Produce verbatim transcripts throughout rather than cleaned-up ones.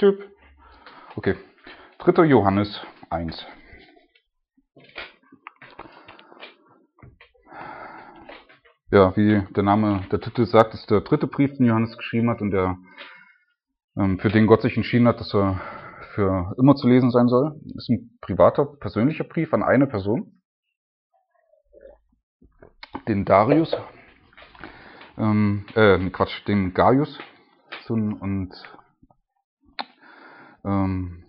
Typ. Okay. dritter Johannes eins. Ja, wie der Name, der Titel sagt, ist der dritte Brief, den Johannes geschrieben hat und der, ähm, für den Gott sich entschieden hat, dass er für immer zu lesen sein soll. Das ist ein privater, persönlicher Brief an eine Person, den Darius, ähm, äh, Quatsch, den Gaius, so, und ähm,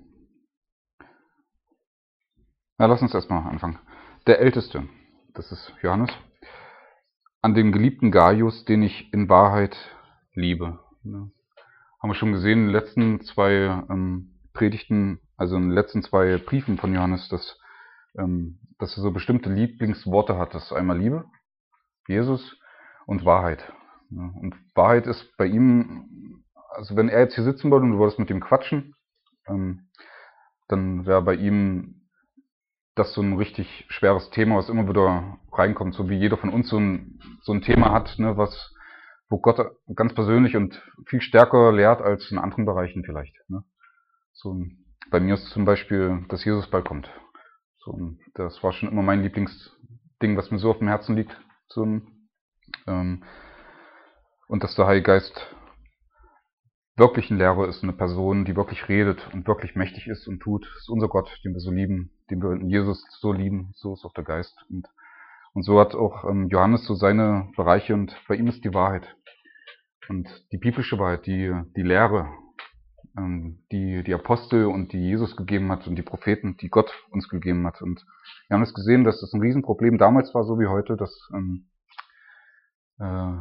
na, lass uns erstmal anfangen. Der Älteste, das ist Johannes, an den geliebten Gaius, den ich in Wahrheit liebe. Ja. Haben wir schon gesehen in den letzten zwei ähm, Predigten, also in den letzten zwei Briefen von Johannes, dass, ähm, dass er so bestimmte Lieblingsworte hat. Das ist einmal Liebe, Jesus und Wahrheit. Ja. Und Wahrheit ist bei ihm, also wenn er jetzt hier sitzen würde und du würdest mit ihm quatschen, ähm, dann wäre bei ihm das so ein richtig schweres Thema, was immer wieder reinkommt, so wie jeder von uns so ein, so ein Thema hat, ne, was, wo Gott ganz persönlich und viel stärker lehrt als in anderen Bereichen vielleicht. Ne. So, bei mir ist zum Beispiel, dass Jesus bald kommt. So, das war schon immer mein Lieblingsding, was mir so auf dem Herzen liegt. So, ähm, und dass der Heilige Geist wirklich ein Lehrer ist, eine Person, die wirklich redet und wirklich mächtig ist und tut. Das ist unser Gott, den wir so lieben, den wir in Jesus so lieben, so ist auch der Geist. Und, und so hat auch ähm, Johannes so seine Bereiche und bei ihm ist die Wahrheit. Und die biblische Wahrheit, die, die Lehre, ähm, die die Apostel und die Jesus gegeben hat und die Propheten, die Gott uns gegeben hat. Und wir haben es gesehen, dass das ein Riesenproblem damals war, so wie heute, dass ähm, äh,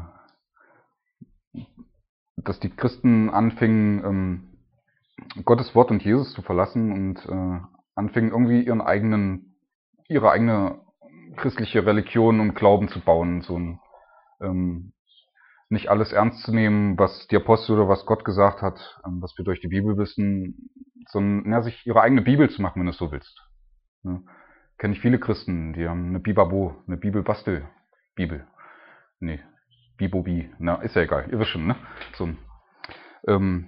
dass die Christen anfingen, ähm, Gottes Wort und Jesus zu verlassen und äh, anfingen irgendwie ihren eigenen, ihre eigene christliche Religion und Glauben zu bauen, so ein, ähm, nicht alles ernst zu nehmen, was die Apostel oder was Gott gesagt hat, ähm, was wir durch die Bibel wissen, sondern ja, sich ihre eigene Bibel zu machen, wenn du es so willst. Ja. Kenne ich viele Christen, die haben eine Bibabo, eine Bibelbastel-Bibel. Nee. Bibobi, na, ist ja egal, ihr wisst schon, ne? So, ähm,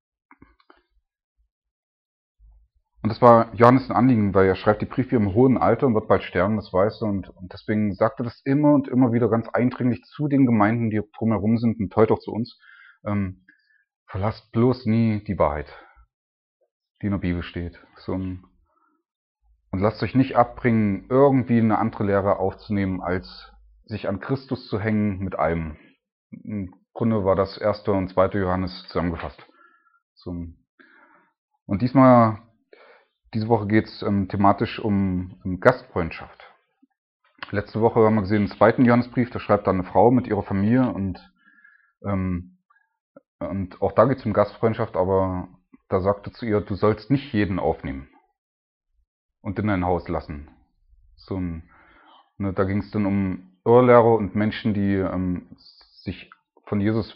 und das war Johannes ein Anliegen, weil er schreibt die Briefe im hohen Alter und wird bald sterben, das weiß er, und, und deswegen sagt er das immer und immer wieder ganz eindringlich zu den Gemeinden, die drumherum sind und heute auch zu uns. Ähm, verlasst bloß nie die Wahrheit, die in der Bibel steht. So, und lasst euch nicht abbringen, irgendwie eine andere Lehre aufzunehmen, als sich an Christus zu hängen mit allem. Im Grunde war das erste und zweite Johannes zusammengefasst. So. Und diesmal, diese Woche geht es ähm, thematisch um, um Gastfreundschaft. Letzte Woche haben wir gesehen, den zweiten Johannesbrief, da schreibt da eine Frau mit ihrer Familie und, ähm, und auch da geht es um Gastfreundschaft, aber da sagte zu ihr, du sollst nicht jeden aufnehmen und in dein Haus lassen. So, ne, da ging es dann um Irrlehrer und Menschen, die ähm, sich von Jesus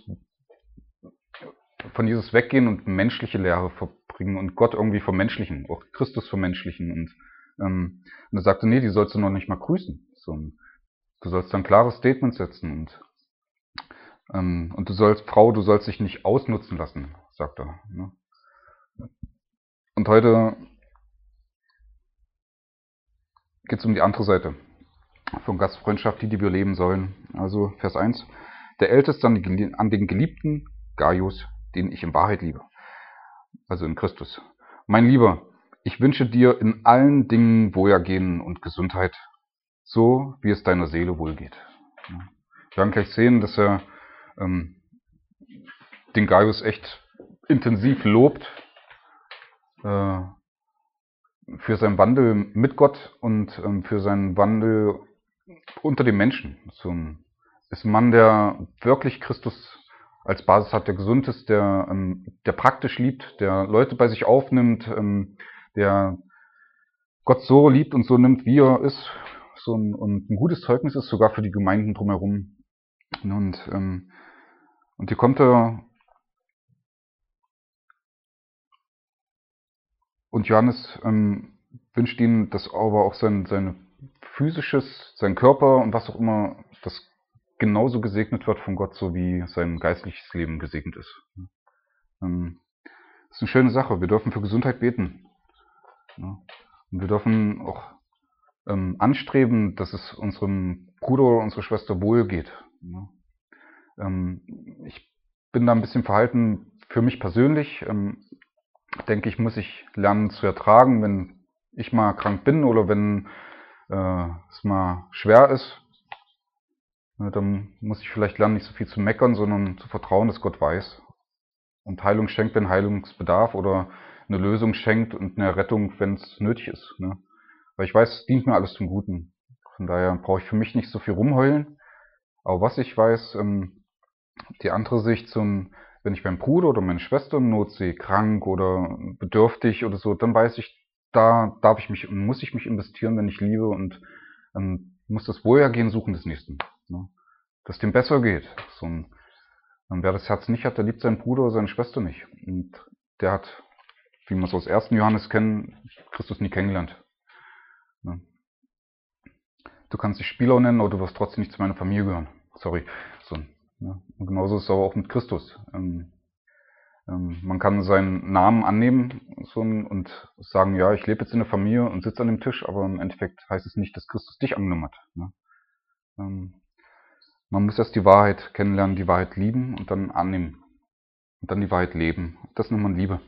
von Jesus weggehen und menschliche Lehre verbringen und Gott irgendwie vermenschlichen, auch Christus vermenschlichen. Und, ähm, und er sagte, nee, die sollst du noch nicht mal grüßen. So, du sollst ein klares Statement setzen und, ähm, und du sollst, Frau, du sollst dich nicht ausnutzen lassen, sagt er. Ne? Und heute geht es um die andere Seite von Gastfreundschaft, die, die wir leben sollen. Also Vers eins. Der Älteste an den geliebten Gaius, den ich in Wahrheit liebe. Also in Christus. Mein Lieber, ich wünsche dir in allen Dingen Wohlergehen und Gesundheit, so wie es deiner Seele wohlgeht. Wir werden gleich sehen, dass er ähm, den Gaius echt intensiv lobt äh, für seinen Wandel mit Gott und ähm, für seinen Wandel unter den Menschen. So ein, ist ein Mann, der wirklich Christus als Basis hat, der gesund ist, der, ähm, der praktisch liebt, der Leute bei sich aufnimmt, ähm, der Gott so liebt und so nimmt, wie er ist, so ein, und ein gutes Zeugnis ist, sogar für die Gemeinden drumherum. Und, ähm, und hier kommt er, und Johannes ähm, wünscht ihnen, dass aber auch sein, sein physisches, sein Körper und was auch immer, das genauso gesegnet wird von Gott, so wie sein geistliches Leben gesegnet ist. Das ist eine schöne Sache. Wir dürfen für Gesundheit beten. Ja. Und wir dürfen auch ähm, anstreben, dass es unserem Bruder oder unserer Schwester wohl geht. Ja. Ähm, ich bin da ein bisschen verhalten für mich persönlich. Ähm, denke ich, muss ich lernen zu ertragen, wenn ich mal krank bin oder wenn äh, es mal schwer ist. Ja, dann muss ich vielleicht lernen, nicht so viel zu meckern, sondern zu vertrauen, dass Gott weiß und Heilung schenkt, wenn Heilungsbedarf oder eine Lösung schenkt und eine Rettung, wenn es nötig ist. Ne? Weil ich weiß, es dient mir alles zum Guten. Von daher brauche ich für mich nicht so viel rumheulen. Aber was ich weiß, ähm, die andere Sicht zum, wenn ich meinen Bruder oder meine Schwester in Not sehe, krank oder bedürftig oder so, dann weiß ich, da darf ich mich und muss ich mich investieren, wenn ich liebe und ähm, muss das Wohlergehen suchen des Nächsten. Ne? Dass dem besser geht. So ein, wer das Herz nicht hat, der liebt seinen Bruder oder seine Schwester nicht. Und der hat, wie wir es aus ersten Johannes kennen, Christus nie kennengelernt. Ne? Du kannst dich Spieler nennen, aber du wirst trotzdem nicht zu meiner Familie gehören. Sorry. So, ne? Und genauso ist es aber auch mit Christus. Ähm, ähm, man kann seinen Namen annehmen so, und sagen, ja, ich lebe jetzt in der Familie und sitze an dem Tisch, aber im Endeffekt heißt es nicht, dass Christus dich angenommen hat. Ne? Ähm, man muss erst die Wahrheit kennenlernen, die Wahrheit lieben und dann annehmen. Und dann die Wahrheit leben. Das nennt man Liebe.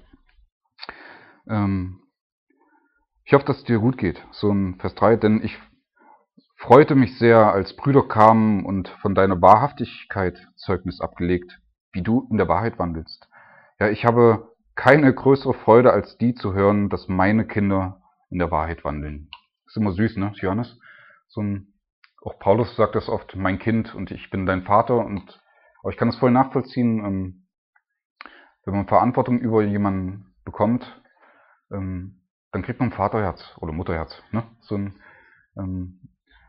Ähm, ich hoffe, dass es dir gut geht. So ein Vers drei, denn ich freute mich sehr, als Brüder kamen und von deiner Wahrhaftigkeit Zeugnis abgelegt, wie du in der Wahrheit wandelst. Ja, ich habe keine größere Freude, als die zu hören, dass meine Kinder in der Wahrheit wandeln. Ist immer süß, ne, Johannes? So ein, auch Paulus sagt das oft, mein Kind und ich bin dein Vater. Und aber ich kann das voll nachvollziehen, ähm, wenn man Verantwortung über jemanden bekommt, ähm, dann kriegt man ein Vaterherz oder Mutterherz. Ne? So ein, ähm,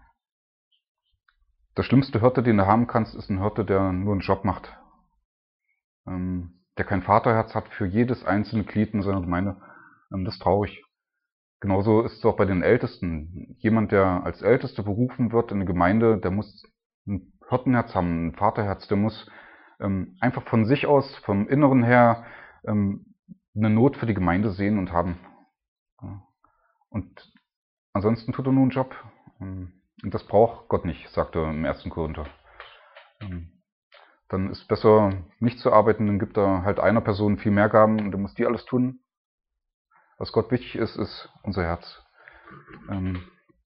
der schlimmste Hirte, den du haben kannst, ist ein Hirte, der nur einen Job macht. Ähm, der kein Vaterherz hat für jedes einzelne Glied in seiner Gemeinde. Ähm, das ist traurig. Genauso ist es auch bei den Ältesten. Jemand, der als Ältester berufen wird in eine Gemeinde, der muss ein Hirtenherz haben, ein Vaterherz. Der muss ähm, einfach von sich aus, vom Inneren her, ähm, eine Not für die Gemeinde sehen und haben. Ja. Und ansonsten tut er nur einen Job. Und das braucht Gott nicht, sagt er im ersten Korinther. Dann ist es besser, nicht zu arbeiten, dann gibt er halt einer Person viel mehr Gaben und dann muss die alles tun. Was Gott wichtig ist, ist unser Herz. Ähm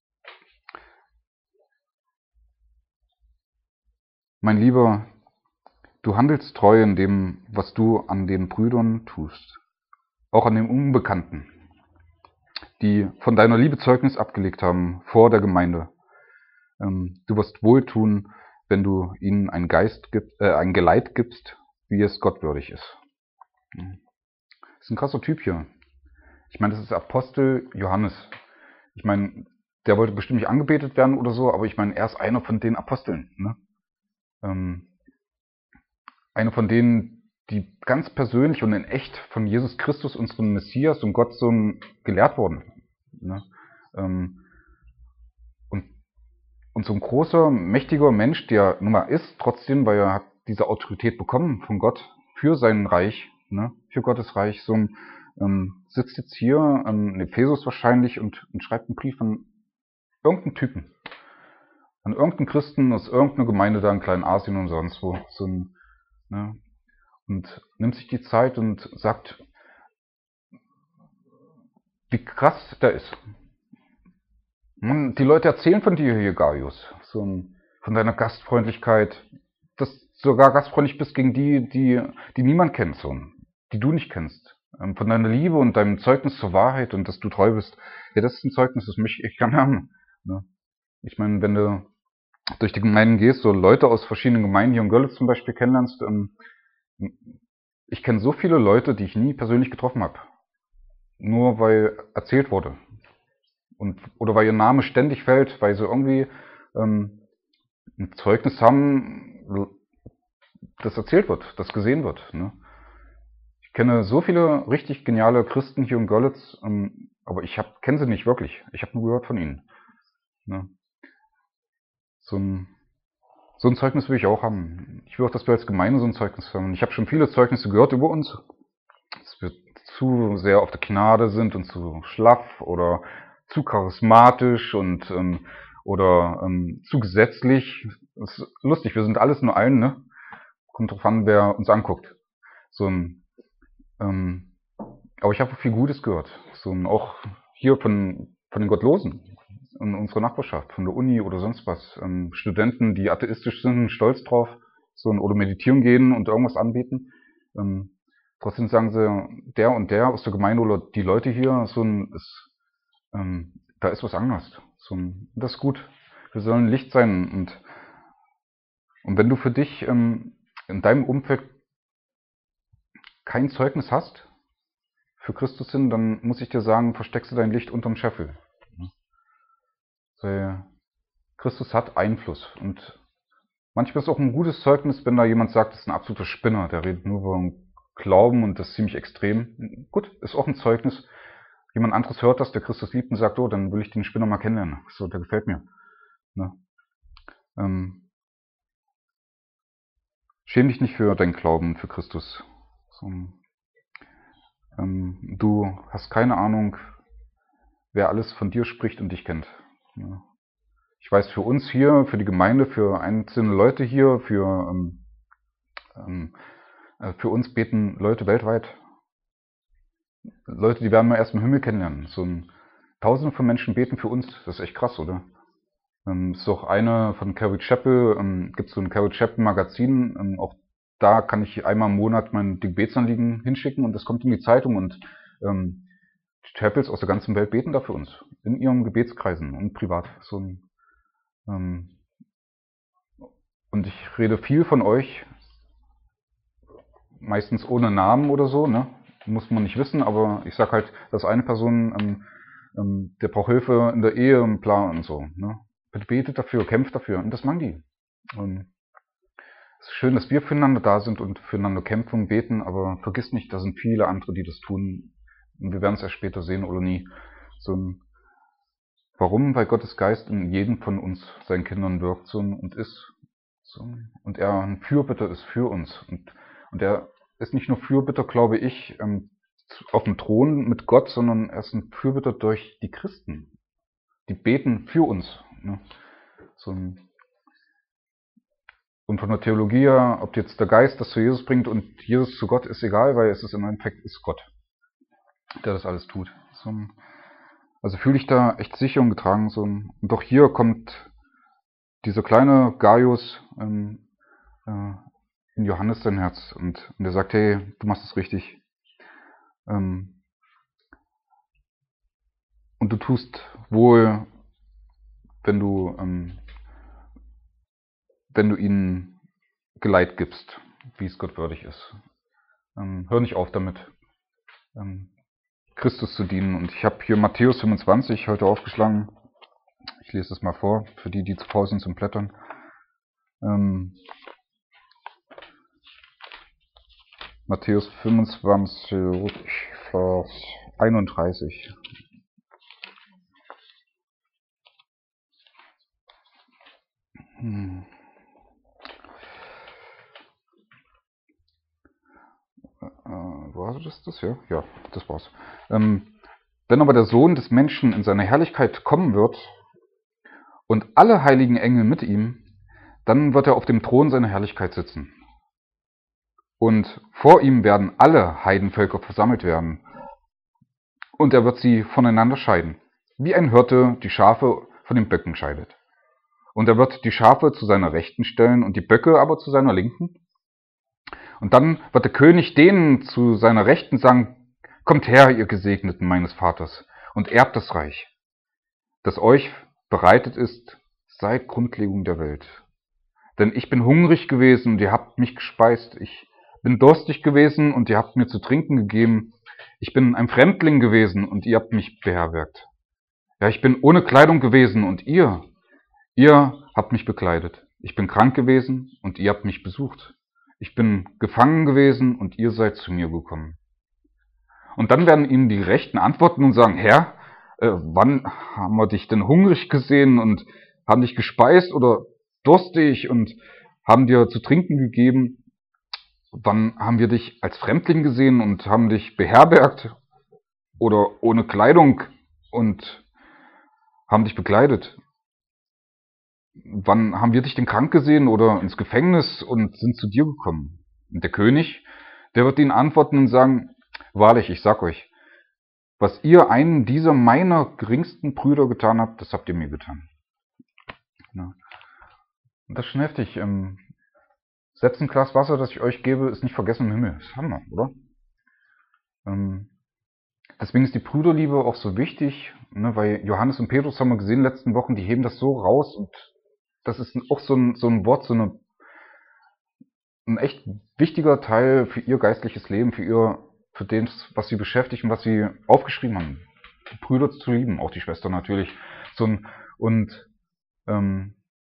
mein Lieber, du handelst treu in dem, was du an den Brüdern tust. Auch an den Unbekannten, die von deiner Liebe Zeugnis abgelegt haben vor der Gemeinde. Ähm, du wirst wohltun, wenn du ihnen einen Geist gibst, äh, ein Geleit gibst, wie es gottwürdig ist. Das ist ein krasser Typ hier. Ich meine, das ist Apostel Johannes. Ich meine, der wollte bestimmt nicht angebetet werden oder so, aber ich meine, er ist einer von den Aposteln. Ne? Ähm, einer von denen, die ganz persönlich und in echt von Jesus Christus, unserem Messias und Gott so gelehrt wurden. Ne? Ähm, und, und so ein großer, mächtiger Mensch, der nun mal ist, trotzdem, weil er hat diese Autorität bekommen von Gott für sein Reich, ne? Für Gottes Reich, so ein ähm, sitzt jetzt hier, ähm, in Ephesus wahrscheinlich, und, und schreibt einen Brief an irgendeinen Typen. An irgendeinen Christen aus irgendeiner Gemeinde da in Kleinasien und sonst wo. So ein, ne? Und nimmt sich die Zeit und sagt, wie krass der ist. Man, die Leute erzählen von dir hier, Gaius. So ein, von deiner Gastfreundlichkeit. Dass du sogar gastfreundlich bist gegen die, die, die niemand kennt, so, die du nicht kennst. Von deiner Liebe und deinem Zeugnis zur Wahrheit und dass du treu bist. Ja, das ist ein Zeugnis, das mich echt gerne haben. Ne? Ich meine, wenn du durch die Gemeinden gehst, so Leute aus verschiedenen Gemeinden hier in Görlitz zum Beispiel kennenlernst, ähm, ich kenne so viele Leute, die ich nie persönlich getroffen habe. Nur weil erzählt wurde. Und, oder weil ihr Name ständig fällt, weil sie irgendwie ähm, ein Zeugnis haben, das erzählt wird, das gesehen wird. Ne? Ich kenne so viele richtig geniale Christen hier in Görlitz, ähm, aber ich kenne sie nicht wirklich. Ich habe nur gehört von ihnen. Ne? So ein, so ein Zeugnis will ich auch haben. Ich will auch, dass wir als Gemeinde so ein Zeugnis haben. Ich habe schon viele Zeugnisse gehört über uns. dass wir zu sehr auf der Gnade sind und zu schlaff oder zu charismatisch und ähm, oder ähm, zu gesetzlich. Das ist lustig, wir sind alles nur ein, ne? Kommt drauf an, wer uns anguckt. So ein, ähm, aber ich habe viel Gutes gehört. So ein, auch hier von, von den Gottlosen in unserer Nachbarschaft, von der Uni oder sonst was. Ähm, Studenten, die atheistisch sind, stolz drauf, so ein, oder meditieren gehen und irgendwas anbieten. Ähm, trotzdem sagen sie, der und der aus der Gemeinde oder die Leute hier, so ein, ist, ähm, da ist was anderes. So ein, das ist gut. Wir sollen Licht sein. Und, und wenn du für dich ähm, in deinem Umfeld kein Zeugnis hast für Christus hin, dann muss ich dir sagen, versteckst du dein Licht unterm Scheffel. Weil Christus hat Einfluss. Und manchmal ist auch ein gutes Zeugnis, wenn da jemand sagt, das ist ein absoluter Spinner, der redet nur über Glauben und das ist ziemlich extrem. Gut, ist auch ein Zeugnis. Jemand anderes hört das, der Christus liebt und sagt, oh, dann will ich den Spinner mal kennenlernen. So, der gefällt mir. Ne? Ähm, schäm dich nicht für deinen Glauben, für Christus. So, ähm, du hast keine Ahnung, wer alles von dir spricht und dich kennt. Ne? Ich weiß, für uns hier, für die Gemeinde, für einzelne Leute hier, für, ähm, ähm, für uns beten Leute weltweit. Leute, die werden wir erst im Himmel kennenlernen. So ein Tausende von Menschen beten für uns. Das ist echt krass, oder? Ähm, ist auch eine von Carrie Chapel, ähm, gibt so ein Carrie Chapel Magazin. Ähm, auch da kann ich einmal im Monat mein Gebetsanliegen hinschicken und das kommt in die Zeitung und ähm, Chapels aus der ganzen Welt beten da für uns. In ihren Gebetskreisen und privat. So ein, ähm, und ich rede viel von euch, meistens ohne Namen oder so, ne? Muss man nicht wissen, aber ich sag halt, dass eine Person, ähm, ähm, der braucht Hilfe in der Ehe und bla und so, ne? Bitte betet dafür, kämpft dafür und das machen die. Und es ist schön, dass wir füreinander da sind und füreinander kämpfen und beten, aber vergiss nicht, da sind viele andere, die das tun und wir werden es erst später sehen oder nie. So ein, warum? Weil Gottes Geist in jedem von uns, seinen Kindern wirkt so und ist so, und er ein Fürbitter ist für uns und, und er ist nicht nur Fürbitter, glaube ich, auf dem Thron mit Gott, sondern er ist ein Fürbitter durch die Christen. Die beten für uns. Ne? So ein, und von der Theologie her, ob jetzt der Geist das zu Jesus bringt und Jesus zu Gott, ist egal, weil es ist im Endeffekt ist Gott, der das alles tut. So ein, also fühle ich da echt sicher und getragen. So ein, und doch hier kommt dieser kleine Gaius ähm, äh, in Johannes sein Herz und, und er sagt, hey, du machst es richtig. Ähm, und du tust wohl, wenn du, ähm, wenn du ihnen Geleit gibst, wie es Gott würdig ist. Ähm, hör nicht auf damit, ähm, Christus zu dienen. Und ich habe hier Matthäus fünfundzwanzig heute aufgeschlagen. Ich lese es mal vor, für die, die zu faul sind zum Blättern. Ähm, Matthäus fünfundzwanzig, Vers einunddreißig. Hm. Äh, war das das? Ja, ja, das war's. Ähm, wenn aber der Sohn des Menschen in seiner Herrlichkeit kommen wird und alle heiligen Engel mit ihm, dann wird er auf dem Thron seiner Herrlichkeit sitzen. Und vor ihm werden alle Heidenvölker versammelt werden. Und er wird sie voneinander scheiden, wie ein Hirte die Schafe von den Böcken scheidet. Und er wird die Schafe zu seiner Rechten stellen und die Böcke aber zu seiner Linken. Und dann wird der König denen zu seiner Rechten sagen, kommt her, ihr Gesegneten meines Vaters, und erbt das Reich, das euch bereitet ist seit Grundlegung der Welt. Denn ich bin hungrig gewesen und ihr habt mich gespeist. Ich bin durstig gewesen und ihr habt mir zu trinken gegeben. Ich bin ein Fremdling gewesen und ihr habt mich beherbergt. Ja, ich bin ohne Kleidung gewesen und ihr, ihr habt mich bekleidet. Ich bin krank gewesen und ihr habt mich besucht. Ich bin gefangen gewesen und ihr seid zu mir gekommen. Und dann werden ihnen die Rechten antworten und sagen, Herr, äh, wann haben wir dich denn hungrig gesehen und haben dich gespeist oder durstig und haben dir zu trinken gegeben? Wann haben wir dich als Fremdling gesehen und haben dich beherbergt oder ohne Kleidung und haben dich bekleidet? Wann haben wir dich denn krank gesehen oder ins Gefängnis und sind zu dir gekommen? Und der König, der wird ihnen antworten und sagen, wahrlich, ich sag euch, was ihr einen dieser meiner geringsten Brüder getan habt, das habt ihr mir getan. Ja. Und das ist schon heftig. Ähm, selbst ein Glas Wasser, das ich euch gebe, ist nicht vergessen im Himmel. Das haben wir, oder? Ähm, deswegen ist die Brüderliebe auch so wichtig, ne, weil Johannes und Petrus haben wir gesehen in den letzten Wochen, die heben das so raus und das ist auch so ein, so ein Wort, so eine, ein echt wichtiger Teil für ihr geistliches Leben, für ihr, für das, was sie beschäftigt und was sie aufgeschrieben haben. Die Brüder zu lieben, auch die Schwester natürlich. So ein, und ähm,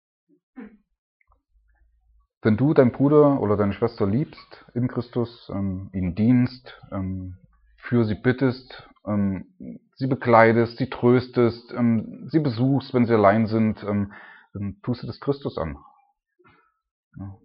wenn du deinen Bruder oder deine Schwester liebst in Christus, ähm, ihnen dienst, ähm, für sie bittest, ähm, sie bekleidest, sie tröstest, ähm, sie besuchst, wenn sie allein sind, ähm, dann tust du das Christus an. Ja.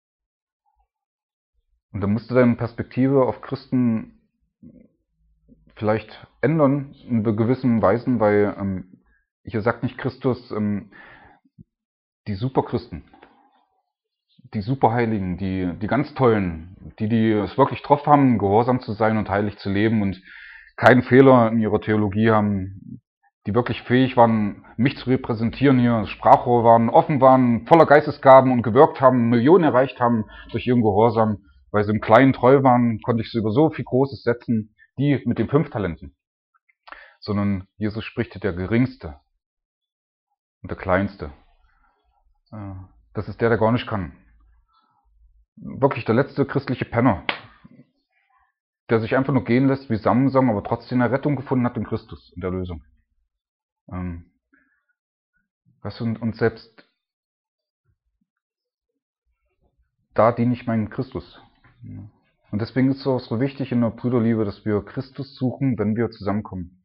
Und dann musst du deine Perspektive auf Christen vielleicht ändern in gewissen Weisen, weil ähm, hier sagt nicht Christus ähm, die Superchristen, die Superheiligen, die, die ganz Tollen, die, die es wirklich drauf haben, gehorsam zu sein und heilig zu leben und keinen Fehler in ihrer Theologie haben, die wirklich fähig waren, mich zu repräsentieren hier, Sprachrohr waren, offen waren, voller Geistesgaben und gewirkt haben, Millionen erreicht haben durch ihren Gehorsam, weil sie im Kleinen treu waren, konnte ich sie über so viel Großes setzen, die mit den fünf Talenten. Sondern Jesus spricht der Geringste und der Kleinste. Das ist der, der gar nicht kann. Wirklich der letzte christliche Penner, der sich einfach nur gehen lässt wie Samsam, aber trotzdem eine Rettung gefunden hat in Christus, in der Lösung. Ähm, weißt du, und selbst da diene ich meinen Christus. Und deswegen ist es auch so wichtig in der Brüderliebe, dass wir Christus suchen, wenn wir zusammenkommen.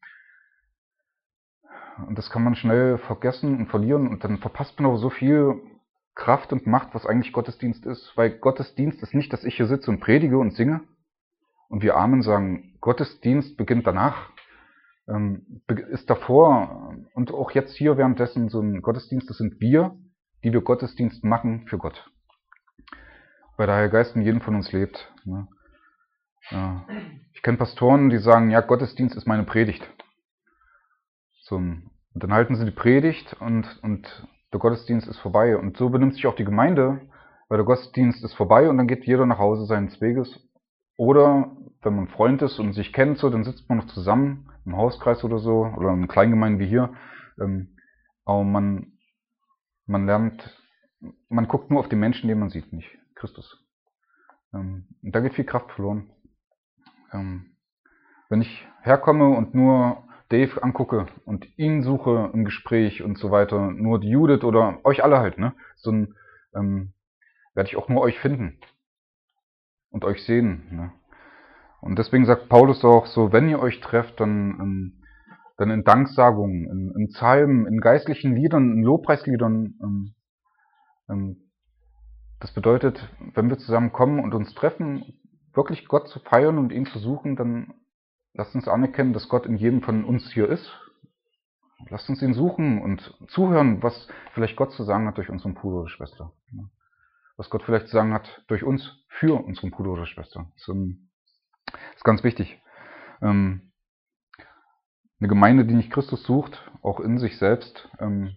Und das kann man schnell vergessen und verlieren und dann verpasst man auch so viel Kraft und Macht, was eigentlich Gottesdienst ist. Weil Gottesdienst ist nicht, dass ich hier sitze und predige und singe und wir Amen sagen. Gottesdienst beginnt danach, ähm, ist davor und auch jetzt hier währenddessen so ein Gottesdienst, das sind wir, die wir Gottesdienst machen für Gott. Weil der Heilige Geist in jedem von uns lebt. Ne? Ja. Ich kenne Pastoren, die sagen, ja, Gottesdienst ist meine Predigt. So, und dann halten sie die Predigt und, und der Gottesdienst ist vorbei. Und so benimmt sich auch die Gemeinde, weil der Gottesdienst ist vorbei und dann geht jeder nach Hause seines Weges. Oder wenn man Freund ist und sich kennt, so, dann sitzt man noch zusammen im Hauskreis oder so oder in Kleingemeinden wie hier. Ähm, aber man, man lernt, man guckt nur auf die Menschen, die man sieht, nicht Christus. Ähm, und da geht viel Kraft verloren. Ähm, wenn ich herkomme und nur Dave angucke und ihn suche im Gespräch und so weiter, nur die Judith oder euch alle halt, ne? So ein, ähm, werde ich auch nur euch finden und euch sehen. Ne? Und deswegen sagt Paulus auch so, wenn ihr euch trefft, dann, ähm, dann in Danksagungen, in, in Psalmen, in geistlichen Liedern, in Lobpreisliedern. Ähm, ähm, das bedeutet, wenn wir zusammenkommen und uns treffen, wirklich Gott zu feiern und ihn zu suchen, dann lasst uns anerkennen, dass Gott in jedem von uns hier ist. Lasst uns ihn suchen und zuhören, was vielleicht Gott zu sagen hat durch unseren Bruder oder Schwester. Was Gott vielleicht zu sagen hat durch uns für unseren Bruder oder Schwester. Das ist ganz wichtig. Eine Gemeinde, die nicht Christus sucht, auch in sich selbst,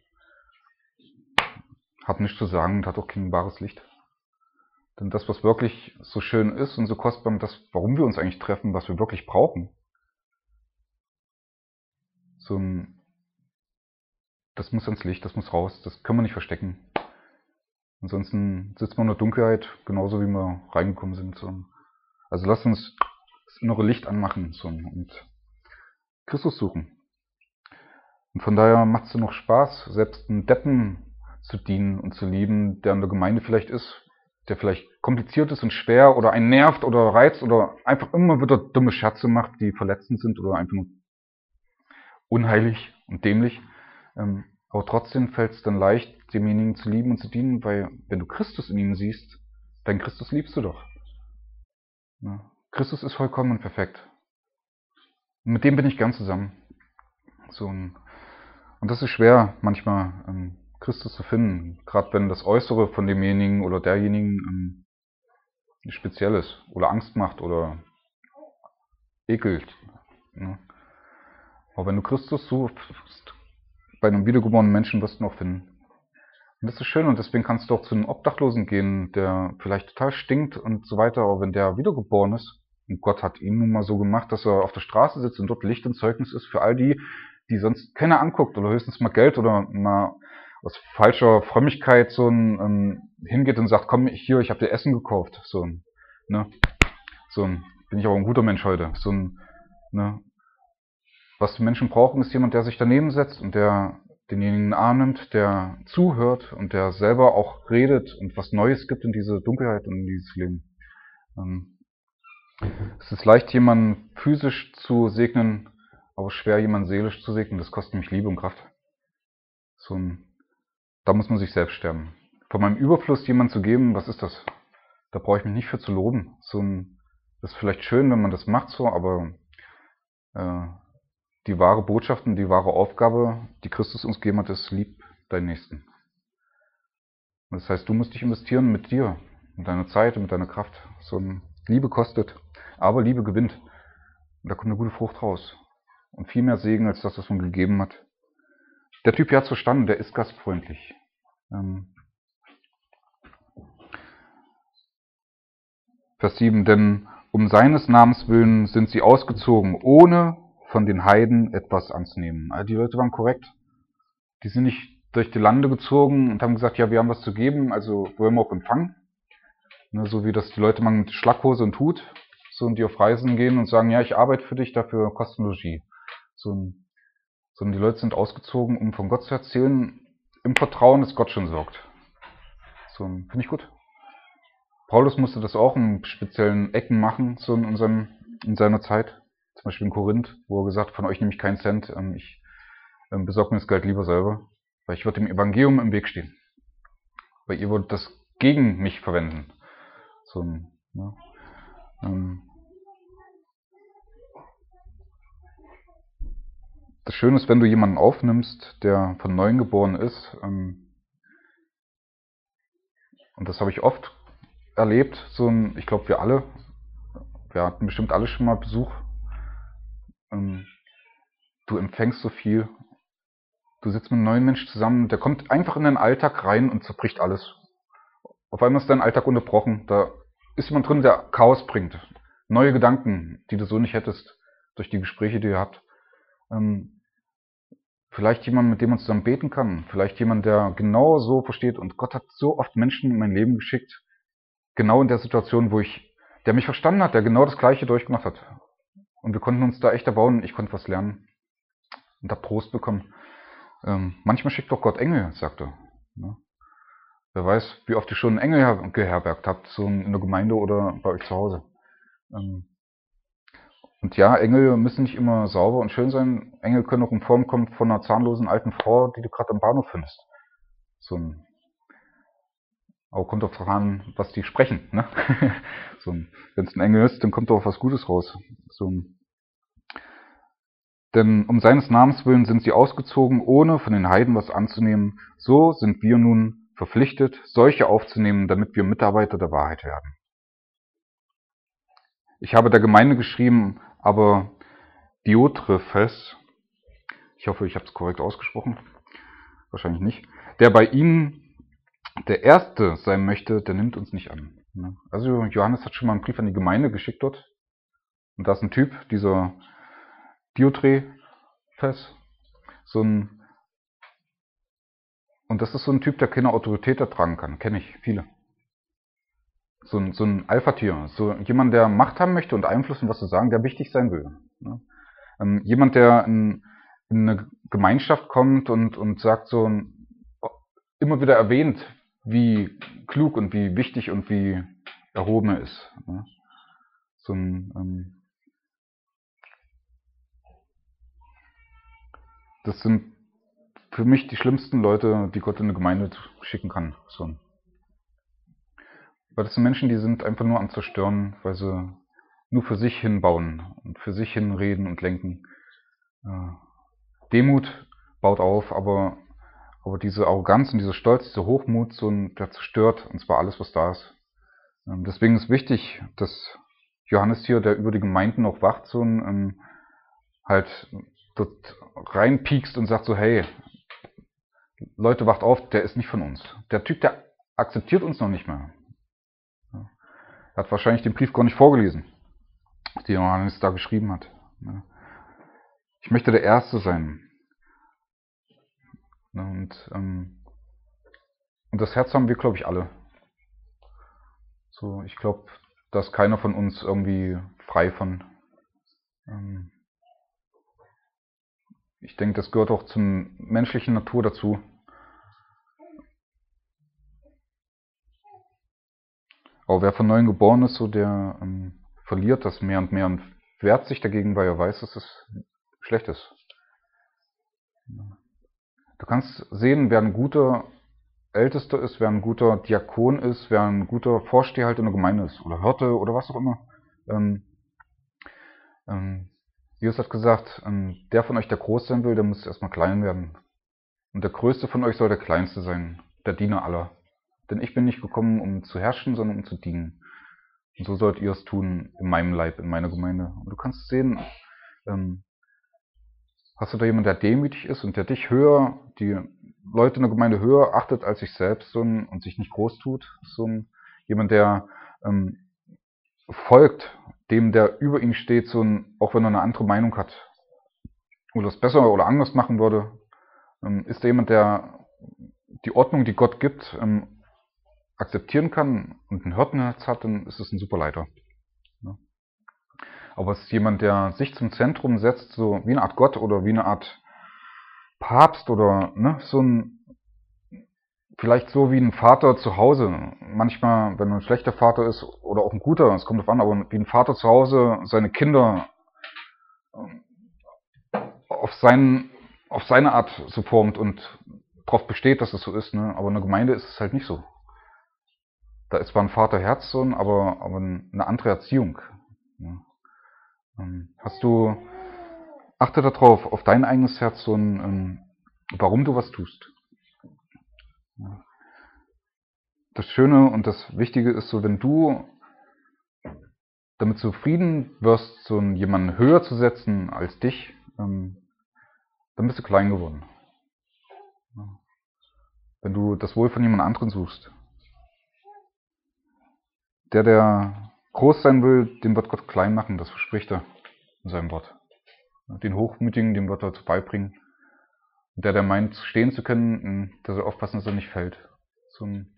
hat nichts zu sagen und hat auch kein wahres Licht. Denn das, was wirklich so schön ist und so kostbar, das, warum wir uns eigentlich treffen, was wir wirklich brauchen, so ein, das muss ans Licht, das muss raus, das können wir nicht verstecken. Ansonsten sitzt man in der Dunkelheit, genauso wie wir reingekommen sind. So. Also lasst uns das innere Licht anmachen so, und Christus suchen. Und von daher macht es noch Spaß, selbst einen Deppen zu dienen und zu lieben, der in der Gemeinde vielleicht ist, der vielleicht kompliziert ist und schwer oder einen nervt oder reizt oder einfach immer wieder dumme Scherze macht, die verletzend sind oder einfach nur unheilig und dämlich. Aber trotzdem fällt es dann leicht, demjenigen zu lieben und zu dienen, weil wenn du Christus in ihm siehst, deinen Christus liebst du doch. Ne? Christus ist vollkommen und perfekt. Und mit dem bin ich gern zusammen. So ein, und das ist schwer, manchmal ähm, Christus zu finden, gerade wenn das Äußere von demjenigen oder derjenigen ähm, speziell ist oder Angst macht oder ekelt. Ne? Aber wenn du Christus suchst, bei einem wiedergeborenen Menschen wirst du ihn auch finden. Und das ist schön und deswegen kannst du auch zu einem Obdachlosen gehen, der vielleicht total stinkt und so weiter, aber wenn der wiedergeboren ist, und Gott hat ihn nun mal so gemacht, dass er auf der Straße sitzt und dort Licht und Zeugnis ist für all die, die sonst keiner anguckt oder höchstens mal Geld oder mal aus falscher Frömmigkeit so ein ähm, hingeht und sagt, komm hier, ich habe dir Essen gekauft, so ein, ne, so ein, bin ich aber ein guter Mensch heute, so ein, ne, was die Menschen brauchen, ist jemand, der sich daneben setzt und der denjenigen in den Arm nimmt, der zuhört und der selber auch redet und was Neues gibt in diese Dunkelheit und in dieses Leben. Ähm, es ist leicht, jemanden physisch zu segnen, aber schwer, jemanden seelisch zu segnen. Das kostet mich Liebe und Kraft. So ein, da muss man sich selbst sterben. Von meinem Überfluss jemandem zu geben, was ist das? Da brauche ich mich nicht für zu loben. So ein, das ist vielleicht schön, wenn man das macht so, aber äh, die wahre Botschaft und die wahre Aufgabe, die Christus uns gegeben hat, ist, lieb deinen Nächsten. Das heißt, du musst dich investieren mit dir, mit deiner Zeit und mit deiner Kraft. So ein Liebe kostet, aber Liebe gewinnt. Und da kommt eine gute Frucht raus. Und viel mehr Segen als das, was man gegeben hat. Der Typ hier hat's verstanden, der ist gastfreundlich. Ähm, Vers sieben, denn um seines Namens willen sind sie ausgezogen, ohne von den Heiden etwas anzunehmen. Also die Leute waren korrekt. Die sind nicht durch die Lande gezogen und haben gesagt, ja, wir haben was zu geben, also wollen wir auch empfangen. Ne, so wie das die Leute machen mit Schlackhose und Hut, so, und die auf Reisen gehen und sagen, ja, ich arbeite für dich, dafür Kostenlogie. So, sondern die Leute sind ausgezogen, um von Gott zu erzählen, im Vertrauen, dass Gott schon sorgt. So, finde ich gut. Paulus musste das auch in speziellen Ecken machen, so in, unserem, in seiner Zeit. Zum Beispiel in Korinth, wo er gesagt hat, von euch nehme ich keinen Cent, ich besorge mir das Geld lieber selber, weil ich würde dem Evangelium im Weg stehen. Weil ihr wollt das gegen mich verwenden. So, ne? ähm, das Schöne ist, wenn du jemanden aufnimmst, der von Neuem geboren ist, ähm, und das habe ich oft erlebt, so ein, ich glaube wir alle, wir hatten bestimmt alle schon mal Besuch, ähm, du empfängst so viel, du sitzt mit einem neuen Menschen zusammen, der kommt einfach in deinen Alltag rein und zerbricht alles. Auf einmal ist dein Alltag unterbrochen, da ist jemand drin, der Chaos bringt, neue Gedanken, die du so nicht hättest, durch die Gespräche, die ihr habt. Ähm, vielleicht jemand, mit dem man zusammen beten kann, vielleicht jemand, der genau so versteht, und Gott hat so oft Menschen in mein Leben geschickt, genau in der Situation, wo ich, der mich verstanden hat, der genau das Gleiche durchgemacht hat. Und wir konnten uns da echt erbauen, ich konnte was lernen und da Trost bekommen. Ähm, manchmal schickt doch Gott Engel, sagt er. Ja. Wer weiß, wie oft ihr schon einen Engel geherbergt habt, so in der Gemeinde oder bei euch zu Hause. Ähm, und ja, Engel müssen nicht immer sauber und schön sein. Engel können auch in Form kommen von einer zahnlosen alten Frau, die du gerade am Bahnhof findest. So ein Aber kommt auch daran, was die sprechen. Ne? So, wenn es ein Engel ist, dann kommt doch was Gutes raus. So, denn um seines Namens willen sind sie ausgezogen, ohne von den Heiden was anzunehmen. So sind wir nun verpflichtet, solche aufzunehmen, damit wir Mitarbeiter der Wahrheit werden. Ich habe der Gemeinde geschrieben, aber Diotrephes, ich hoffe, ich habe es korrekt ausgesprochen, wahrscheinlich nicht, der bei ihnen der Erste sein möchte, der nimmt uns nicht an. Also Johannes hat schon mal einen Brief an die Gemeinde geschickt dort. Und da ist ein Typ, dieser Diotrephes, so ein, und das ist so ein Typ, der keine Autorität ertragen kann. Kenne ich viele. So ein, so ein Alpha-Tier. So jemand, der Macht haben möchte und Einfluss und was zu sagen, der wichtig sein will. Ne? Ähm, jemand, der in, in eine Gemeinschaft kommt und, und sagt so, ein, immer wieder erwähnt, wie klug und wie wichtig und wie erhoben er ist. Ne? So ein, ähm, das sind für mich die schlimmsten Leute, die Gott in eine Gemeinde schicken kann. So. Weil das sind Menschen, die sind einfach nur am Zerstören, weil sie nur für sich hinbauen und für sich hinreden und lenken. Demut baut auf, aber, aber diese Arroganz und dieser Stolz, dieser Hochmut, so ein, der zerstört, und zwar alles, was da ist. Deswegen ist wichtig, dass Johannes hier, der über die Gemeinden noch wacht, so ein, ähm, halt dort reinpiekst und sagt so, hey, Leute, wacht auf, der ist nicht von uns. Der Typ, der akzeptiert uns noch nicht mehr. Er hat wahrscheinlich den Brief gar nicht vorgelesen, den Johannes da geschrieben hat. Ich möchte der Erste sein. Und, ähm, und das Herz haben wir, glaube ich, alle. So, ich glaube, da ist keiner von uns irgendwie frei von. Ähm, ich denke, das gehört auch zur menschlichen Natur dazu. Aber wer von Neuem geboren ist, so der ähm, verliert das mehr und mehr und wehrt sich dagegen, weil er weiß, dass es schlecht ist. Du kannst sehen, wer ein guter Ältester ist, wer ein guter Diakon ist, wer ein guter Vorsteher halt in der Gemeinde ist oder Hirte oder was auch immer. Ähm, ähm, Jesus hat gesagt, ähm, der von euch, der groß sein will, der muss erstmal klein werden. Und der Größte von euch soll der Kleinste sein, der Diener aller. Denn ich bin nicht gekommen, um zu herrschen, sondern um zu dienen. Und so sollt ihr es tun in meinem Leib, in meiner Gemeinde. Und du kannst sehen, ähm, hast du da jemanden, der demütig ist und der dich höher, die Leute in der Gemeinde höher achtet als sich selbst so ein, und sich nicht groß tut? So ein, jemand, der ähm, folgt dem, der über ihn steht, so ein, auch wenn er eine andere Meinung hat oder es besser oder anders machen würde, ähm, ist da jemand, der die Ordnung, die Gott gibt, ähm, akzeptieren kann und ein Hirtenherz hat, dann ist es ein super Leiter. Ja. Aber es ist jemand, der sich zum Zentrum setzt, so wie eine Art Gott oder wie eine Art Papst oder ne, so ein, vielleicht so wie ein Vater zu Hause. Manchmal, wenn er ein schlechter Vater ist oder auch ein guter, es kommt drauf an, aber wie ein Vater zu Hause seine Kinder auf, seinen, auf seine Art so formt und darauf besteht, dass es so ist. Ne? Aber in der Gemeinde ist es halt nicht so. Da ist zwar ein Vater-Herz-Sohn, aber, aber eine andere Erziehung. Ja. Hast du, achte darauf, auf dein eigenes Herz, so ein, warum du was tust. Ja. Das Schöne und das Wichtige ist so, wenn du damit zufrieden wirst, so jemanden höher zu setzen als dich, ähm, dann bist du klein geworden. Ja. Wenn du das Wohl von jemand anderen suchst. Der, der groß sein will, den wird Gott klein machen, das verspricht er in seinem Wort. Den Hochmütigen, dem wird er dazu beibringen. Und der, der meint, stehen zu können, der soll aufpassen, dass er nicht fällt. So ein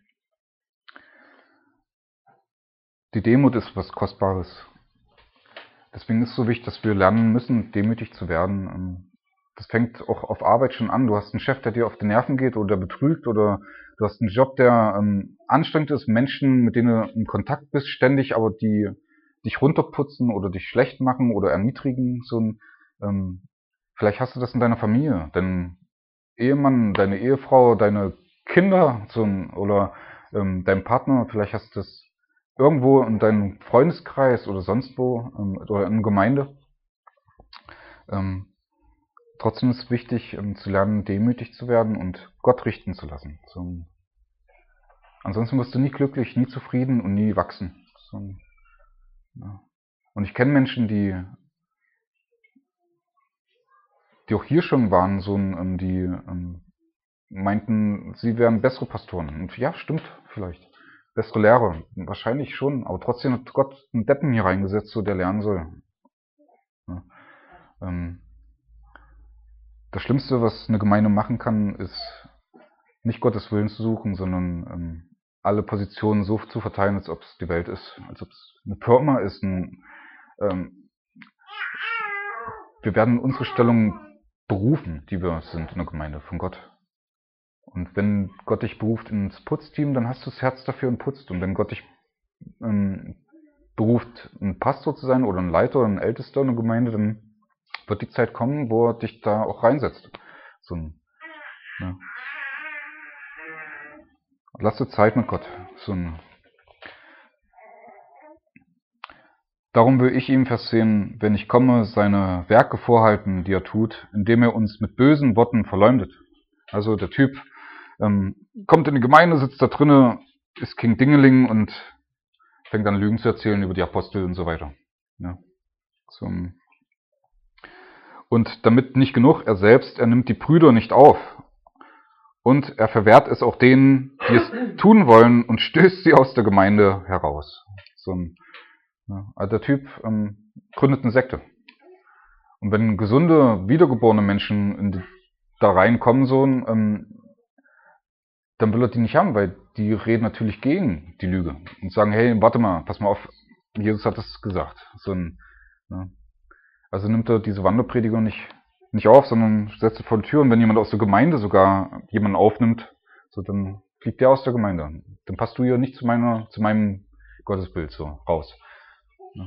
Die Demut ist was Kostbares. Deswegen ist es so wichtig, dass wir lernen müssen, demütig zu werden. Das fängt auch auf Arbeit schon an. Du hast einen Chef, der dir auf die Nerven geht oder betrügt, oder du hast einen Job, der ähm, anstrengend ist, Menschen, mit denen du in Kontakt bist, ständig, aber die dich runterputzen oder dich schlecht machen oder erniedrigen. So ein, ähm, vielleicht hast du das in deiner Familie, dein Ehemann, deine Ehefrau, deine Kinder so ein, oder ähm, dein Partner, vielleicht hast du das irgendwo in deinem Freundeskreis oder sonst wo ähm, oder in der Gemeinde. Ähm, trotzdem ist es wichtig, ähm, zu lernen, demütig zu werden und Gott richten zu lassen. So, ansonsten wirst du nie glücklich, nie zufrieden und nie wachsen. So, ja. Und ich kenne Menschen, die, die auch hier schon waren, so, ähm, die ähm, meinten, sie wären bessere Pastoren. Und ja, stimmt vielleicht. Bessere Lehrer, wahrscheinlich schon, aber trotzdem hat Gott einen Deppen hier reingesetzt, so der lernen soll. Ja. Ähm, das Schlimmste, was eine Gemeinde machen kann, ist nicht Gottes Willen zu suchen, sondern ähm, alle Positionen so zu verteilen, als ob es die Welt ist, als ob es eine Firma ist. Ein, ähm, wir werden in unsere Stellung berufen, die wir sind in der Gemeinde, von Gott. Und wenn Gott dich beruft ins Putzteam, dann hast du das Herz dafür und putzt. Und wenn Gott dich ähm, beruft, ein Pastor zu sein oder ein Leiter oder ein Ältester in der Gemeinde, dann wird die Zeit kommen, wo er dich da auch reinsetzt. So ein, ja. Lass dir Zeit mit Gott. So ein, Darum will ich ihm, Vers zehn, wenn ich komme, seine Werke vorhalten, die er tut, indem er uns mit bösen Worten verleumdet. Also der Typ ähm, kommt in die Gemeinde, sitzt da drinnen, ist King Dingeling und fängt an Lügen zu erzählen über die Apostel und so weiter. Ja. So. Und damit nicht genug, er selbst, er nimmt die Brüder nicht auf. Und er verwehrt es auch denen, die es tun wollen, und stößt sie aus der Gemeinde heraus. So ein, ja, also der Typ ähm, gründet eine Sekte. Und wenn gesunde, wiedergeborene Menschen in die, da reinkommen, so, ähm, dann will er die nicht haben, weil die reden natürlich gegen die Lüge und sagen, hey, warte mal, pass mal auf, Jesus hat es gesagt. So ein, ja. Also nimmt er diese Wanderprediger nicht, nicht auf, sondern setzt sie vor die Tür. Und wenn jemand aus der Gemeinde sogar jemanden aufnimmt, so dann fliegt der aus der Gemeinde. Dann passt du ja nicht zu meiner, zu meinem Gottesbild so raus. Ja.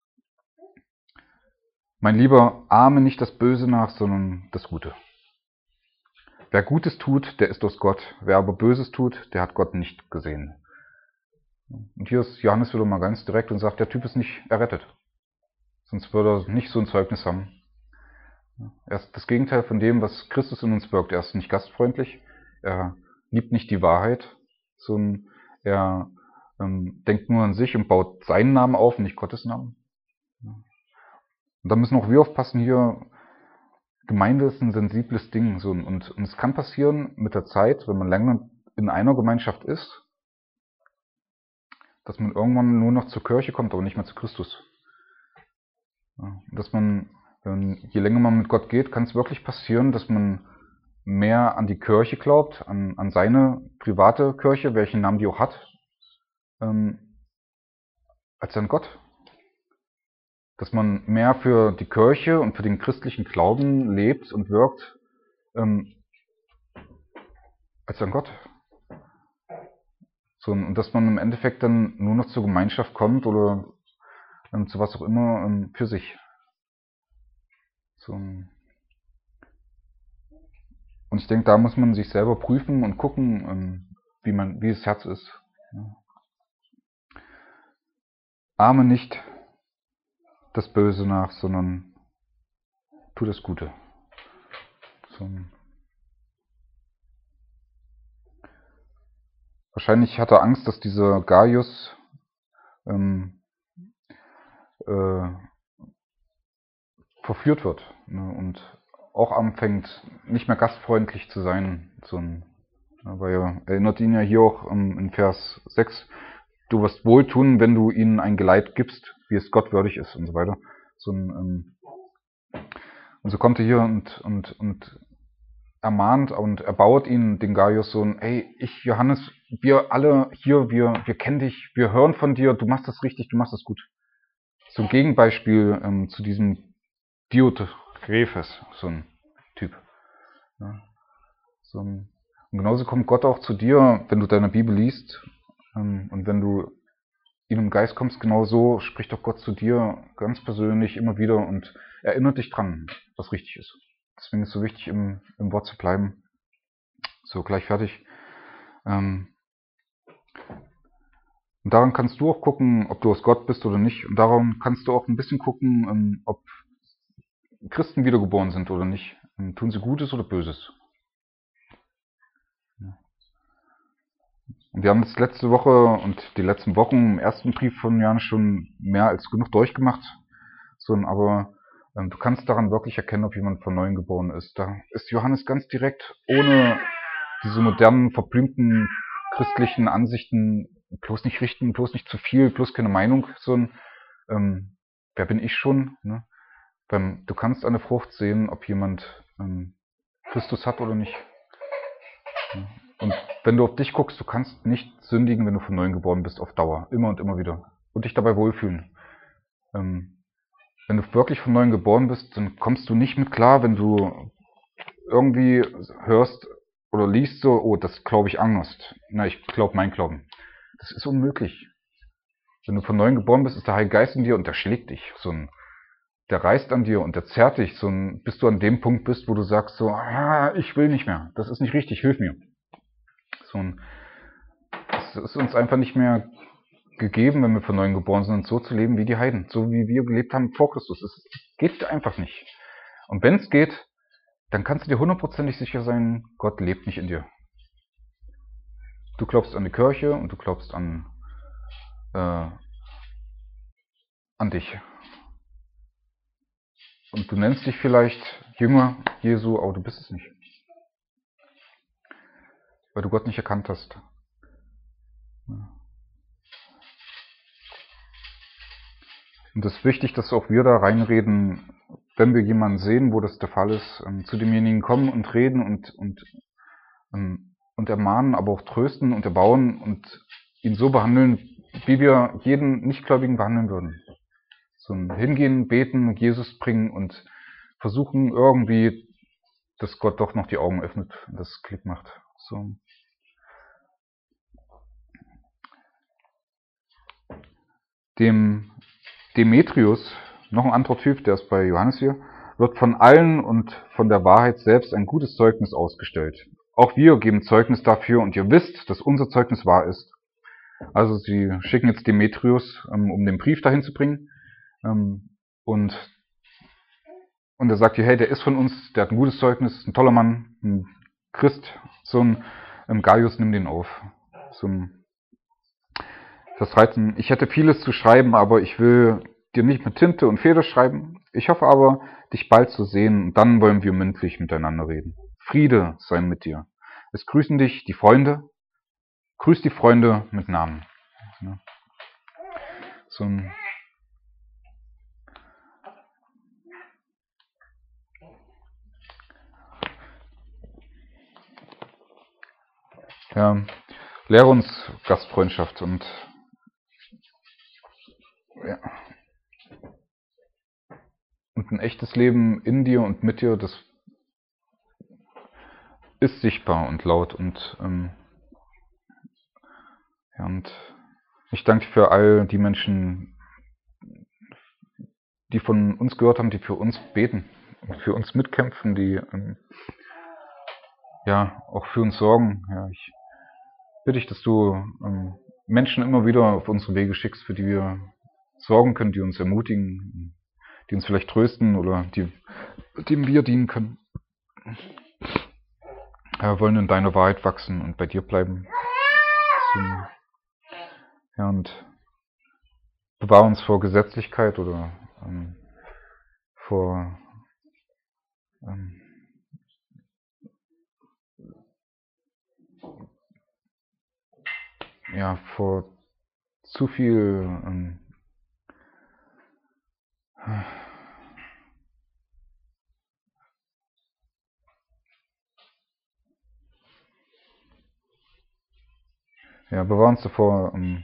Mein Lieber, ahme nicht das Böse nach, sondern das Gute. Wer Gutes tut, der ist aus Gott. Wer aber Böses tut, der hat Gott nicht gesehen. Und hier ist Johannes wieder mal ganz direkt und sagt, der Typ ist nicht errettet. Sonst würde er nicht so ein Zeugnis haben. Er ist das Gegenteil von dem, was Christus in uns wirkt. Er ist nicht gastfreundlich. Er liebt nicht die Wahrheit, sondern er ähm, denkt nur an sich und baut seinen Namen auf, nicht Gottes Namen. Und da müssen auch wir aufpassen hier. Gemeinde ist ein sensibles Ding. So, und, und es kann passieren mit der Zeit, wenn man länger in einer Gemeinschaft ist, dass man irgendwann nur noch zur Kirche kommt, aber nicht mehr zu Christus. Ja, dass man, je länger man mit Gott geht, kann es wirklich passieren, dass man mehr an die Kirche glaubt, an, an seine private Kirche, welchen Namen die auch hat, ähm, als an Gott. Dass man mehr für die Kirche und für den christlichen Glauben lebt und wirkt, ähm, als an Gott. So, und dass man im Endeffekt dann nur noch zur Gemeinschaft kommt oder ähm, zu was auch immer ähm, für sich. So. Und ich denke, da muss man sich selber prüfen und gucken, ähm, wie man, wie das Herz ist. Ja. Ahme nicht das Böse nach, sondern tu das Gute. So. Wahrscheinlich hat er Angst, dass dieser Gaius ähm, äh, verführt wird, ne, und auch anfängt, nicht mehr gastfreundlich zu sein. So ein, ja, weil er erinnert ihn ja hier auch ähm, in Vers sechs, du wirst wohl tun, wenn du ihnen ein Geleit gibst, wie es Gott würdig ist und so weiter. So ein, ähm, und so kommt er hier und, und, und ermahnt und erbaut ihn, den Gaius, so ein, hey, ich, Johannes, wir alle hier, wir, wir kennen dich, wir hören von dir, du machst das richtig, du machst das gut. So ein Gegenbeispiel ähm, zu diesem Diotrephes, so ein Typ. Ja, so ein, und genauso kommt Gott auch zu dir, wenn du deine Bibel liest, ähm, und wenn du ihm im Geist kommst, genau so spricht doch Gott zu dir ganz persönlich immer wieder und erinnert dich dran, was richtig ist. Deswegen ist es so wichtig, im, im Wort zu bleiben. So, gleich fertig. Ähm, und daran kannst du auch gucken, ob du aus Gott bist oder nicht. Und daran kannst du auch ein bisschen gucken, ähm, ob Christen wiedergeboren sind oder nicht. Ähm, tun sie Gutes oder Böses. Ja. Und wir haben jetzt letzte Woche und die letzten Wochen im ersten Brief von Johannes schon mehr als genug durchgemacht. So, aber ähm, du kannst daran wirklich erkennen, ob jemand von Neuem geboren ist. Da ist Johannes ganz direkt, ohne diese modernen, verblümten christlichen Ansichten, bloß nicht richten, bloß nicht zu viel, bloß keine Meinung, so ein, ähm, wer bin ich schon? Ne? Beim, du kannst an der Frucht sehen, ob jemand ähm, Christus hat oder nicht. Ja. Und wenn du auf dich guckst, du kannst nicht sündigen, wenn du von Neuem geboren bist, auf Dauer, immer und immer wieder. Und dich dabei wohlfühlen. Ähm, wenn du wirklich von Neuem geboren bist, dann kommst du nicht mit klar, wenn du irgendwie hörst oder liest so, oh, das glaube ich anders. Na, ich glaube mein Glauben. Das ist unmöglich. Wenn du von Neuem geboren bist, ist der Heilige Geist in dir und der schlägt dich. So ein, der reißt an dir und der zerrt dich, so ein, bis du an dem Punkt bist, wo du sagst so, ah, ich will nicht mehr. Das ist nicht richtig, hilf mir. So ein, das ist uns einfach nicht mehr gegeben, wenn wir von neuem geboren sind, so zu leben wie die Heiden, so wie wir gelebt haben vor Christus. Es geht einfach nicht. Und wenn es geht, dann kannst du dir hundertprozentig sicher sein, Gott lebt nicht in dir. Du glaubst an die Kirche und du glaubst an, äh, an dich. Und du nennst dich vielleicht Jünger Jesu, aber du bist es nicht. Weil du Gott nicht erkannt hast. Und es ist wichtig, dass auch wir da reinreden, wenn wir jemanden sehen, wo das der Fall ist, ähm, zu demjenigen kommen und reden und, und, ähm, und ermahnen, aber auch trösten und erbauen und ihn so behandeln, wie wir jeden Nichtgläubigen behandeln würden. So ein Hingehen, beten, Jesus bringen und versuchen irgendwie, dass Gott doch noch die Augen öffnet und das Klick macht. So. Dem Demetrius, noch ein anderer Typ, der ist bei Johannes hier, wird von allen und von der Wahrheit selbst ein gutes Zeugnis ausgestellt. Auch wir geben Zeugnis dafür und ihr wisst, dass unser Zeugnis wahr ist. Also sie schicken jetzt Demetrius, um den Brief dahin zu bringen. Und, und er sagt hier, hey, der ist von uns, der hat ein gutes Zeugnis, ein toller Mann, ein Christ, so ein Gaius, nimm den auf. So ein Vers dreizehn, ich hätte vieles zu schreiben, aber ich will dir nicht mit Tinte und Feder schreiben. Ich hoffe aber, dich bald zu sehen, und dann wollen wir mündlich miteinander reden. Friede sei mit dir. Es grüßen dich die Freunde. Grüß die Freunde mit Namen. Ja. So ein ja, lehre uns Gastfreundschaft und ja. Und ein echtes Leben in dir und mit dir, das ist sichtbar und laut und ähm, ja, und ich danke für all die Menschen, die von uns gehört haben, die für uns beten, für uns mitkämpfen, die ähm, ja auch für uns sorgen. Ja, ich bitte dich, dass du ähm, Menschen immer wieder auf unsere Wege schickst, für die wir sorgen können, die uns ermutigen, die uns vielleicht trösten oder die, dem wir dienen können. Ja, wir wollen in deiner Wahrheit wachsen und bei dir bleiben. So, ja, und bewahre uns vor Gesetzlichkeit oder ähm, vor ähm, ja, vor zu viel ähm, ja, bewahre uns davor, ähm,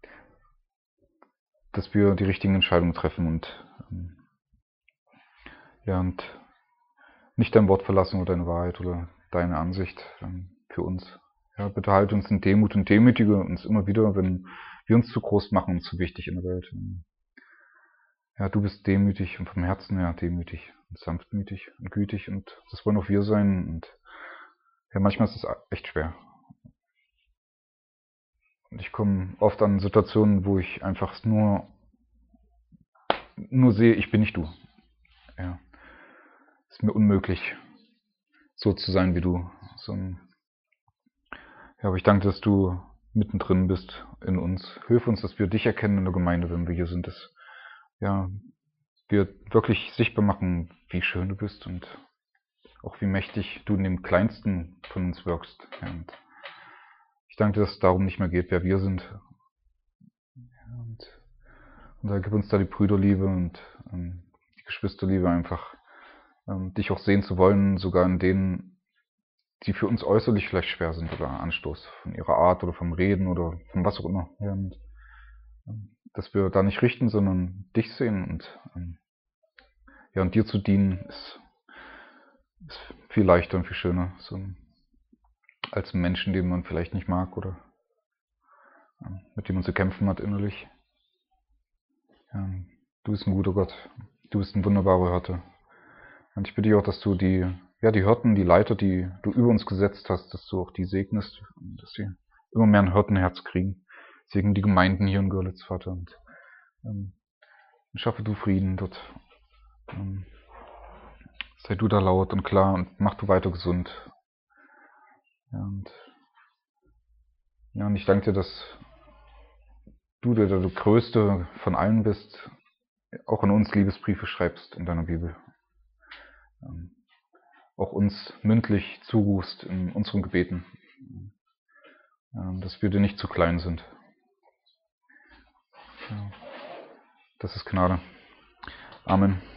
dass wir die richtigen Entscheidungen treffen und ähm, ja, und nicht dein Wort verlassen oder deine Wahrheit oder deine Ansicht ähm, für uns. Ja, bitte halte uns in Demut und demütige uns immer wieder, wenn wir uns zu groß machen und zu wichtig in der Welt. Ja, du bist demütig und vom Herzen her demütig und sanftmütig und gütig und das wollen auch wir sein und ja, manchmal ist es echt schwer. Und ich komme oft an Situationen, wo ich einfach nur nur sehe, ich bin nicht du. Ja, ist mir unmöglich, so zu sein wie du. So ein Ja, aber ich danke, dass du mittendrin bist in uns. Hilf uns, dass wir dich erkennen in der Gemeinde, wenn wir hier sind, dass ja, wir wirklich sichtbar machen, wie schön du bist und auch wie mächtig du in dem Kleinsten von uns wirkst. Und ich danke, dass es darum nicht mehr geht, wer wir sind. Und, und da gib uns da die Brüderliebe und ähm, die Geschwisterliebe einfach, ähm, dich auch sehen zu wollen, sogar in denen, die für uns äußerlich vielleicht schwer sind oder Anstoß von ihrer Art oder vom Reden oder von was auch immer. Ja, und, ähm, dass wir da nicht richten, sondern dich sehen und ähm, ja, und dir zu dienen ist, ist viel leichter und viel schöner, so, als einen Menschen, den man vielleicht nicht mag oder ähm, mit dem man zu kämpfen hat innerlich. Ja, du bist ein guter Gott, du bist ein wunderbarer Hirte. Und ich bitte dich auch, dass du die, ja, die Hirten, die Leiter, die du über uns gesetzt hast, dass du auch die segnest und dass sie immer mehr ein Hirtenherz kriegen, Segne die Gemeinden hier in Görlitz, Vater. Und ähm, schaffe du Frieden dort. Ähm, sei du da laut und klar und mach du weiter gesund. Ja, und, ja, und ich danke dir, dass du der, der Größte von allen bist, auch an uns Liebesbriefe schreibst in deiner Bibel. Ähm, auch uns mündlich zurufst in unseren Gebeten. Ähm, dass wir dir nicht zu klein sind. Ja, das ist Gnade. Amen.